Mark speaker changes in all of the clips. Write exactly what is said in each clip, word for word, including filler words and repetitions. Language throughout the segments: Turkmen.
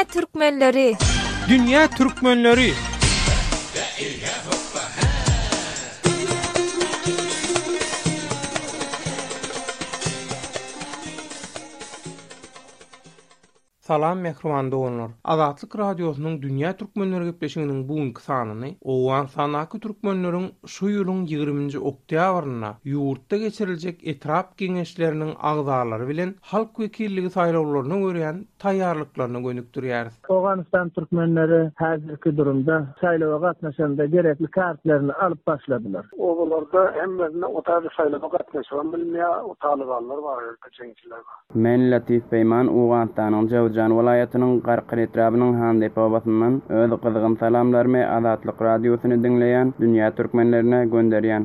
Speaker 1: Dünya Türkmenleri.
Speaker 2: Dünya Türkmenleri. Salam mehriman doganlar. Azatlyk radiosynyň Dünya Türkmenleri gepleşiginiň bugunky sanyny owan sanaky türkmenleriň şu ýylyň ýygrüminji oktýabryna ýurtda geçiriljek etrap geňeşleriniň agzalary bilen halk wekilligi saýlawlaryna görýän taýýarlyklaryny gönükdirýär.
Speaker 3: Awganistan türkmenleri häzirki durumda saýlawa gatnaşanda gerekli kartlaryny alyp başladylar.
Speaker 4: Owalarda hemmerine otagy saýlawa gatnaşan bilmeýär, otalyganlar bar, geçençiler bar.
Speaker 5: Men Latif Beyman Awganistanyň Jawjan welaýatynyň Garqyn etrabynyň Handeýpe obasynyň öz gyzgyn salamlarymy Azatlyk radiosyny dinleýän dünýä türkmenlerine gönderýän.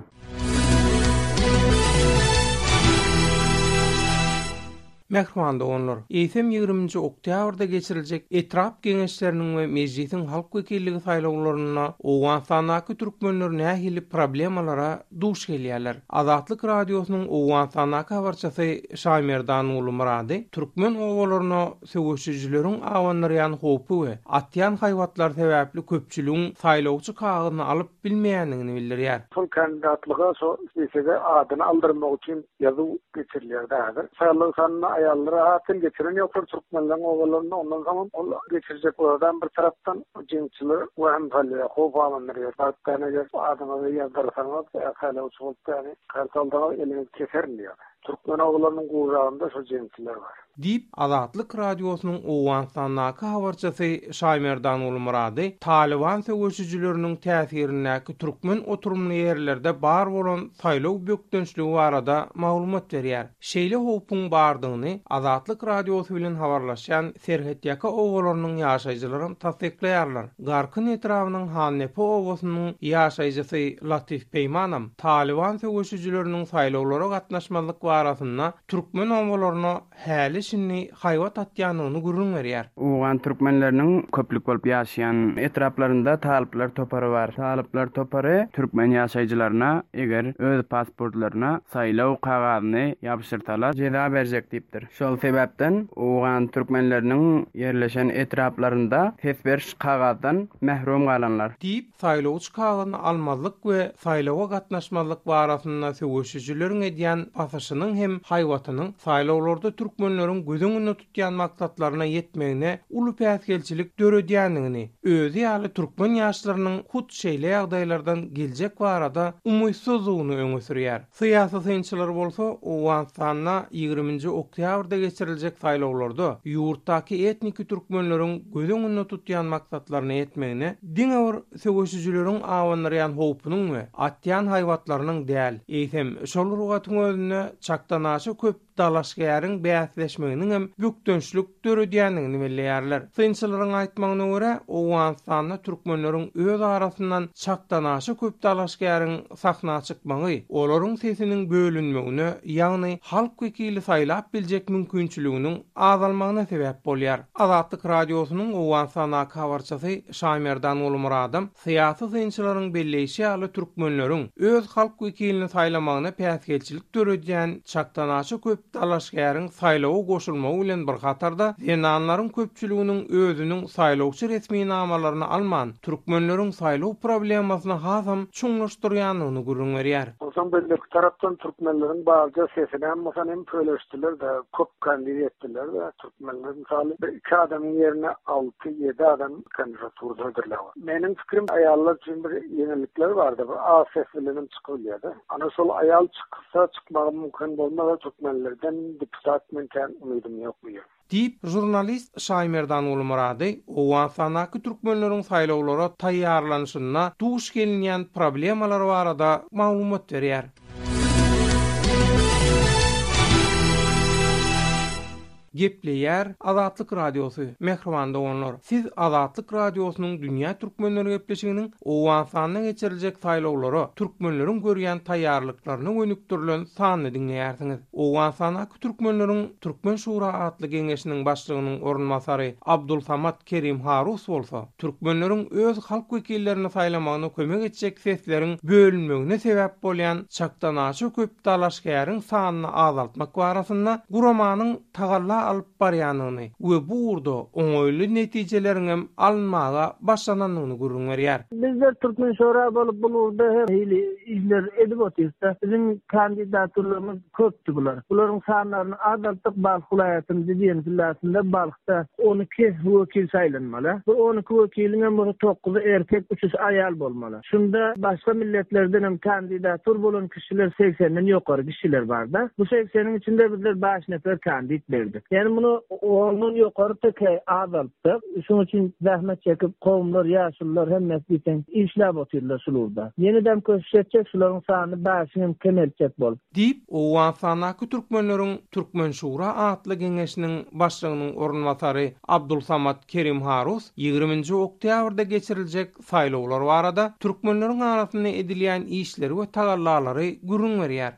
Speaker 2: Mehriman doganlar, Eýsem ýygrüminji oktýabrda geçiriljek etrap geňeşleriniň we mejlisiň halk wekilligi saýlawlaryna Owganstanaky türkmenler nähili problemalara duş gelýärler. Azatlyk radiosynyň Owganstanaky habarçysy Şamerdan uly Murady, türkmen owalaryna söwüşçüleriň awanlaryan hopy we atýan haýwatlar sebäpli köpçüligiň saýlawçy kagyny alyp bilmeýändigini bildirýär.
Speaker 4: Ol kandidatlyga so sesege adyny aldyrmak üçin ýazyw geçirilýär. Saýlaw ayallara atın geçiren yoktur Türkmenlerin oğullarına ondan zaman ol geçirecek oradan bir taraftan cinsçiler ve hem falya hopamanları yaparken eğer adına da yazdırsanız hala uçulup yani kartalda elini keserin diyor. Türkmen oğullarının kuğrağında şu cinsçiler var.
Speaker 2: Dip Azatlyk radiosynyň Owganstanaky habarçysy Şamerdan uly Murady, Taliban söwüşçüleriniň täsirindäki türkmen oturumly ýerlerde bar bolan saýlaw bökdünçligi barada maglumat berýär. Şeýle hopyň bardygyny Azatlyk radiosy bilen habarlaşan Serhet ýaka owalarynyň ýaşaýjylaryň tasdikleýärler. Garqyn etrabynyň Handeýpe obasynyň ýaşaýjysy Latif Beymanam Taliban söwüşçüleriniň saýlawlara gatnaşmalyk barasynda türkmen owalaryna häli şinni haýwat atýanyny görüň berýär.
Speaker 5: Owgan türkmenleriniň köplük bolup ýaşaýan etraplarynda talyplar topary bar. Talyplar topary türkmen ýaşaýjylaryna eger öz pasportlaryna saýlaw kagazyny ýapyşyrtalar, jeda berjek diýipdir. Şol sebäpden Owgan türkmenleriniň ýerleşen etraplarynda fesberş kagazdan mehrum galanlar.
Speaker 2: Diýip saýlawçy kagazyny almazlyk we saýlawa gatnaşmalyk barasynda söwüşçüleriň edýän pasaşynyň hem haýwatynyň saýlawlarda türkmenleriň gözüňünde tutýan maksatlaryna ýetmegine uly päsgelçilik döredýändigini, özü ýaly türkmen ýaşlarynyň hut şeýle ýagdaýlardan geljek barada umytsuzlygyny öňe sürýär. Syýasy synçylar bolsa Owganstanda ýygrüminji oktýabrda geçiriljek saýlawlarda ýurtdaky etnik türkmenleriň gözüňünde tutýan maksatlaryna ýetmegine diňe bir söwüşçüleriň awanlaryan hopynyň we atýan haýwatlarynyň däl. Eýsem şol rugatyň özüne çaktanaşy köp dalaşgäriň bäsleşmeginiň hem bükdünçlük döredýändigini bilýärler. Synçylaryň aýtmagyna görä, Owganstanda türkmenleriň öz arasyndan çaktanaşy köp dalaşgäriň sahna çykmagy, olaryň sesiniň bölünmegine, ýagny halk wekili saýlap biljek mümkinçiliginiň azalmagyna sebäp bolýar. Azatlyk radiosynyň Owganstanaky habarçysy Şamerdan uly Muradym, syýasy synçylaryň belleşi ýaly türkmenleriň öz halk wekilini saýlamagyna päsgelçilik döredýän çaktanaşy köp dalaşgäriň saýlawa goşulmagy bilen bir hatarda zenanlaryň köpçüliginiň özüniň saýlawçy resmi namalaryny alman türkmenleriň saýlaw problemasyny hasam çuňlaşdyrýanyny görüň berýär.
Speaker 4: Osan belli tarapdan türkmenleriň barca sesini hem osan hem pöyleşdiler de köp kandidat etdiler de türkmenler misaly bir iki adamyň ýerine altı ýedi adam kandidatura edilýär. Meniň fikrim aýallar üçin bir ýeňilikler bardy. A ses bilen çykylýardy. Ana şol aýal çyksa çykmagy mümkin bolmasa türkmenlerden diplomat mümkin umydym ýokmy.
Speaker 2: Diýip jurnalist Şamerdan uly Murady Owganstanaky türkmenleriň saýlawlara taýýarlanyşyna duş gelinýän problemalar barada maglumat berýär. Gepleýär Azatlyk radiosu. Mehriman doganlar, siz Azatlyk radiosynyň Dünya Türkmenleri gepleşiginiň Owganstanda geçiriljek saýlawlara türkmenleriň görýän taýýarlyklaryny gönükdirilen sanyny dinleýärsiňiz. Owganstanaky türkmenleriň Türkmen Şura atly geňeşiniň başlygynyň orunmasary Abdul Samat Kerim Harus bolsa, türkmenleriň öz halk wekillerini saýlamagyna kömek etjek sesleriň bölünmegine sebäp bolýan çaktanaşy köp dalaşgäriň sanyny azaltmak barasynda guramanyň tagalla ýollara alyp barýanyny we bu urda oňoýly netijelerini hem almaga başlananyny görüň berýär.
Speaker 3: Bizler Türkmen şora bolup bulurda hili işler edip otursa bizim kandidatlarımız köpdü bular. Buların sanlaryny azaltyp Balx vilayatynyň diýen pillasynda Balxda on iki wekil saýlanmaly. Bu on iki wekiliň hem dokuzy erkek, üç ayal bolmaly. Şunda başga milletlerden hem kandidatur bolan kişiler seksenden ýokary kişiler barda. Bu sekseniň içinde bizler beş nefer kandidat berdik. Yani bunu onun ýokary teke azaltdyk. Şoň üçin zahmet çekip gowumlar, ýaşullar hemme biten işläp oturlar şurada. Yeniden köşetjek şularyň sany başyny kemelçek bol.
Speaker 2: Dip o Afsanaky türkmenleriň Türkmen Şura atly geňeşiniň başlygynyň orunwatary Abdulsamat Kerim Harus ýygrüminji oktýabrda geçiriljek saýlawlar barada türkmenleriň arasynda edilýän işleri we tagallalary görüň berýär.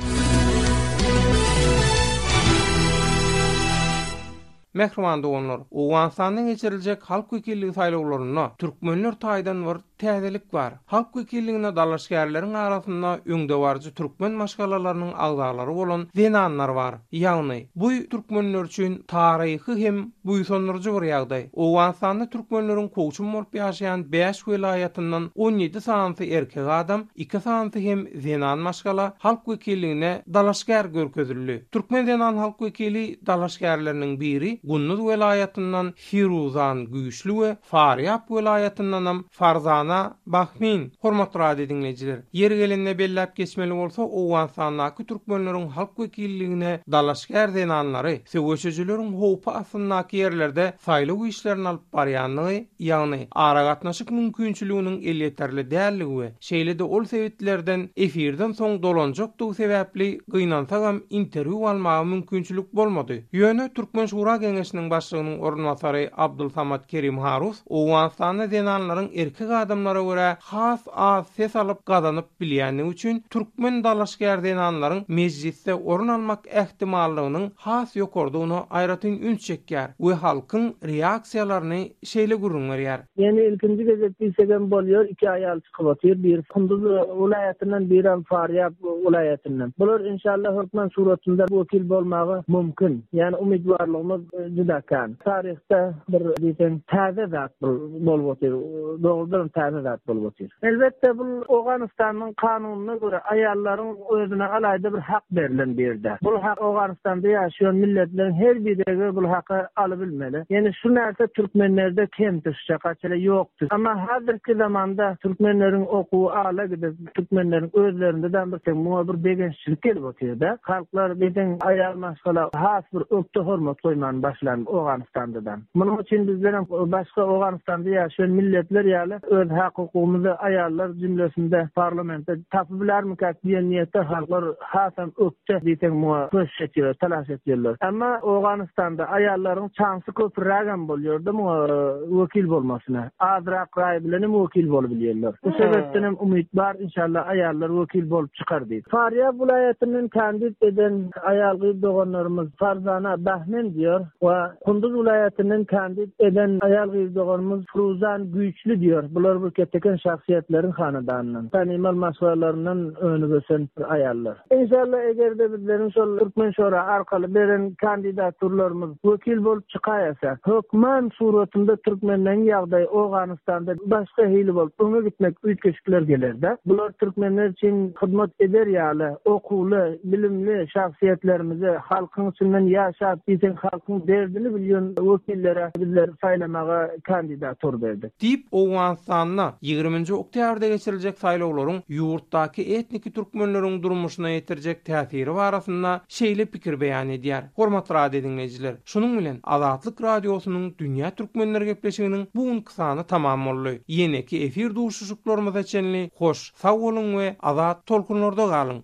Speaker 2: Mehriman doganlar, Owganstanyň geçiriljek halk wekilligi saýlawlaryna türkmenler taýdan bir täzelik bar. Halk wekilligine dalaşgärleriň arasynda öňde barjy türkmen maşgalalarynyň agdalary bolan zenanlar bar. Ýagny bu türkmenler üçin taryhy hem buýsandyrjy bir ýagdaý. Owganstanda türkmenleriň koçum bolup ýaşaýan beş vilayatyndan on ýedi sanaty erkek adam, iki sanaty hem zenan maşgala halk wekilligine dalaşgär görkezildi. Türkmen zenan halk wekili dalaşgärleriniň biri Gunnuz vilayatyndan Firuzan Güýçli we Faryab vilayatyndan hem Farzana Bahmin. Hormatly radio dinleyijiler, ýer gelende belläp geçmeli bolsa Owganstanyň türkmenleriň halk wekilligine dalaşgär zenanlary söwüşçüleriň howpa asyndaky ýerlerde saýlaw işlerini alyp barýanlygy, ýagny ara gatnaşyk mümkinçiliginiň elýeterli dälligi we şeýle de ol sebitlerden efirden soň dolanjakdygy sebäpli gynansa hem interwiu almagy mümkinçilik bolmady. Ýöne Türkmen Şura Geňeşiniň başlygynyň orunwatary Abdulsamat Kerim Harus Owganstanyň zenanlaryň erkek adamlara görä has az ses alyp gazanyp bilýäni üçin türkmen dalaşgär zenanlaryň mejlisde orun almak ähtimallygynyň has ýokardygyny aýratyn ün çekýär we halkyň reaksiýalaryny şeýle görüň berýär.
Speaker 3: Yani ilkinci gazetde isegen bolýar, iki ayal çykyp otyr, bir Kunduz vilayatyndan, bir hem Faryab vilayatyndan. Bular inşallah hukman suratynda wekil bolmagy mümkin. Yani umidwarlygymyz juda kan. Taryhda bir diýen täze zat bolup otyr, dogrudan täze zat bolup otyr. Elbetde bu Owganstanyň kanunyna görä aýallaryň özüne alayda bir hak berilen berdi. Bu hak Owganstanda ýaşaýan milletlerin her birine bu haky alyp bilmeli. Yani şu näse türkmenlerde kemtirşe gaçyla ýokdur. Ama hazırki zamanda türkmenleriň okuw ala gidip türkmenleriň özlerinden bir muňa bir begençilik gelip otyrda. Halklar biziň aýal maşgala has bir ökte hormat goýman başlandy Owganstandan. Munyň üçin bizler başga Owganstanda ýaşaýan milletler ýaly öz hakykymyzy aýallar jümlesinde parlamentde tapyp bilermi diýen niýetde halklar hasam ökte diýen muňa köşetýär, talaş etýärler. Ama Owganstanda aýallaryň çansy köpürägen bolýardy muňa wekil bolmasyna. Azrak raý bilen wekil bolup bilýärler. Bu sebepden hem umyt bar inşallah aýallar wekil bolup çykar diýip. Faryab vilayatynyň kandidat eden aýal gyýdoganlarymyz Farzana Bahmin diýer we Kunduz vilayatynyň kandidat eden aýal gyýdoganymyz Firuzan Güýçli diýer. Bular bu keteken şahsiýetleriň hanadanynyň tanymal maslahatlarynyň öňüne geçen aýallar. İnşallah egerde bizleriň şol Türkmen Şura arkaly beren kandidaturlarymyz wekil bolup çykaýasa, hukman suratynda türkmenlerin ýagdaýy Owganstanda başga hili bolup öňe gitmek üýtgeçikler gelerde. Bular türkmenler üçin hyzmat eder ýaly, okuwly, bilimli şahsiýetlerimizi halkyň üçin ýaşap, biziň halkyň derdini bilýän wekillere bizler saýlamaga kandidatur berdik.
Speaker 2: Dip Owganstanyň ýygrüminji oktýabrda geçiriljek saýlawlaryň ýurtdaky etniki türkmenleriň durmuşyna ýetirjek täsiri barasynda şeýle pikir beýan edýär. Hormatly radio dinleyijiler, şunuň bilen Azatlyk radiosynyň dünýä türkmenleri gepleşiginiň bu unkysany tamam boldy. Ýene-ki efir duşuşuklarymyza çenli hoş, sag bolun we azat tolkunlarda galyň.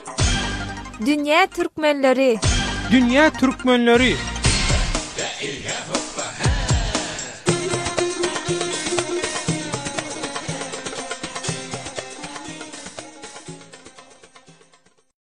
Speaker 1: Dünýä türkmenleri.
Speaker 2: Dünýä türkmenleri.